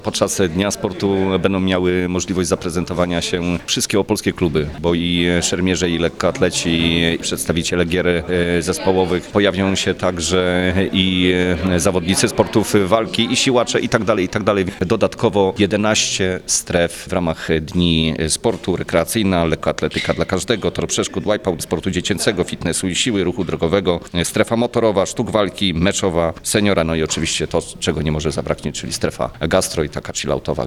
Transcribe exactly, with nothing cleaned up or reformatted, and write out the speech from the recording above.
Podczas Dnia Sportu będą miały możliwość zaprezentowania się wszystkie opolskie kluby, bo i szermierze, i lekkoatleci, i przedstawiciele gier zespołowych. Pojawią się także i zawodnicy sportów walki, i siłacze, i tak dalej, i tak dalej. Dodatkowo jedenaście stref w ramach Dni Sportu, rekreacyjna, lekkoatletyka dla każdego, tor przeszkód, wipeout, sportu dziecięcego, fitnessu i siły, ruchu drogowego, strefa motorowa, sztuk walki, meczowa, seniora, no i oczywiście to, czego nie może zabraknąć, czyli strefa gastro i taka chilloutowa.